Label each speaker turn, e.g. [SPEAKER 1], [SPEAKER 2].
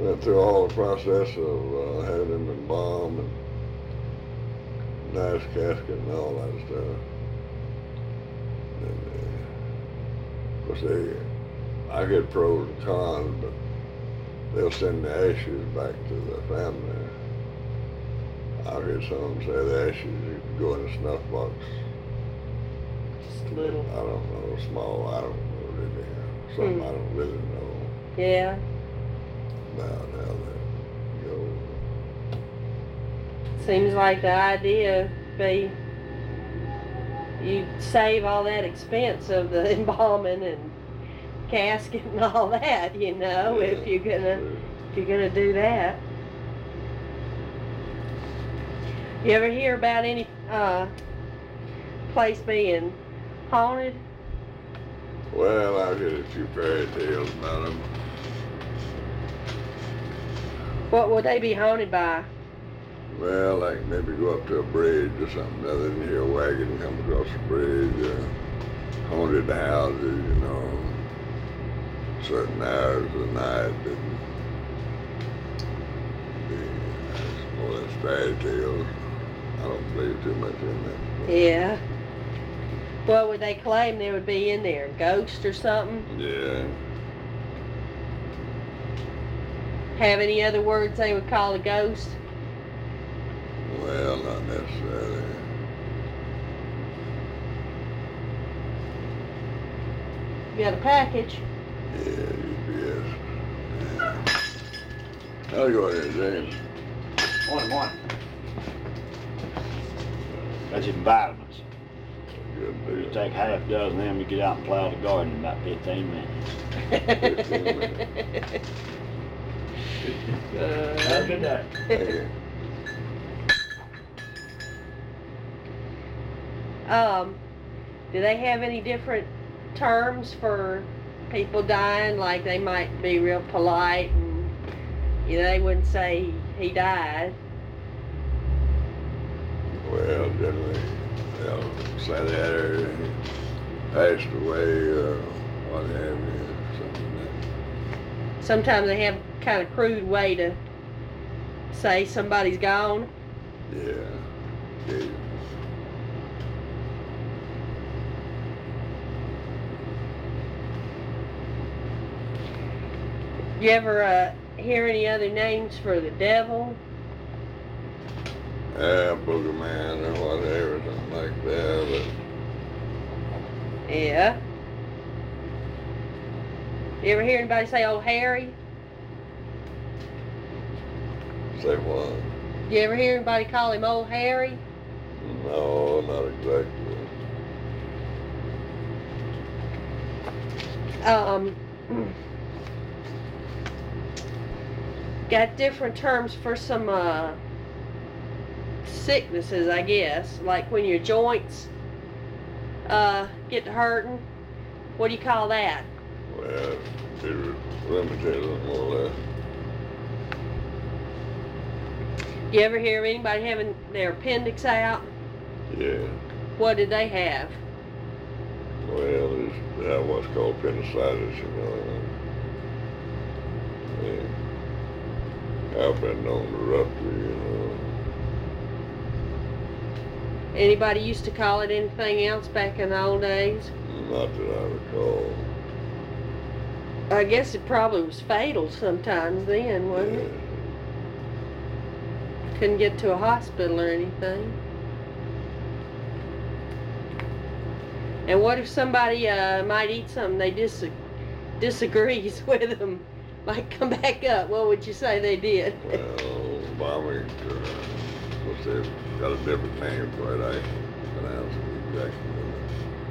[SPEAKER 1] went through all the process of having him embalmed and nice casket and all that stuff. And, of course, I get pros and cons, but they'll send the ashes back to the family. I'll get some say the ashes go in a snuff box.
[SPEAKER 2] Just little.
[SPEAKER 1] I don't know, small, I don't know really. Something I don't really know
[SPEAKER 2] Yeah.
[SPEAKER 1] about how that goes.
[SPEAKER 2] Seems like the idea would be you save all that expense of the embalming and casket and all that, you know,
[SPEAKER 1] Yeah,
[SPEAKER 2] if you're gonna do that. You ever hear about any place being haunted?
[SPEAKER 1] Well, I'll get a few fairy tales about them.
[SPEAKER 2] What would they be haunted by?
[SPEAKER 1] Well, like maybe go up to a bridge or something other than hear a wagon come across the bridge, haunted houses, you know, certain hours of the night. Well, that's fairy tales. I don't believe too much in that.
[SPEAKER 2] Yeah. What would they claim there would be in there? Ghost or something?
[SPEAKER 1] Yeah.
[SPEAKER 2] Have any other words they would call a ghost?
[SPEAKER 1] Well, not necessarily.
[SPEAKER 2] You got a package?
[SPEAKER 1] Yeah, UPS. Yeah. I'll go ahead, James.
[SPEAKER 3] Morning. Got you some vitamins.
[SPEAKER 1] Good
[SPEAKER 3] You
[SPEAKER 1] deal.
[SPEAKER 3] take half a dozen of them, you get out and plow the garden in about 15 minutes. Have a good day.
[SPEAKER 1] Thank you.
[SPEAKER 2] Do they have any different terms for people dying? Like they might be real polite and, you know, they wouldn't say he died.
[SPEAKER 1] Well, generally, they'll say that or he passed away or what have you, something like
[SPEAKER 2] Sometimes they have kind of crude way to say somebody's gone.
[SPEAKER 1] that. Yeah.
[SPEAKER 2] You ever hear any other names for the devil?
[SPEAKER 1] Boogerman or whatever, something like that.
[SPEAKER 2] Yeah. You ever hear anybody say old Harry?
[SPEAKER 1] But say what?
[SPEAKER 2] You ever hear anybody call him old Harry?
[SPEAKER 1] No, not exactly.
[SPEAKER 2] Got different terms for some sicknesses, I guess. Like when your joints get to hurting. What do you call that?
[SPEAKER 1] Well, rheumatism, more or less.
[SPEAKER 2] You ever hear of anybody having their appendix out?
[SPEAKER 1] Yeah.
[SPEAKER 2] What did they have?
[SPEAKER 1] Well, they have what's called appendicitis, you know. I've been known to rupture, you know.
[SPEAKER 2] Anybody used to call it anything else back in the old days?
[SPEAKER 1] Not that I recall.
[SPEAKER 2] I guess it probably was fatal sometimes then, wasn't it? Couldn't get to a hospital or anything. And what if somebody might eat something they disagrees with them, might come back up? What would you say they did?
[SPEAKER 1] Well, vomit, what's it? Got a different name for it. I pronounce it exactly.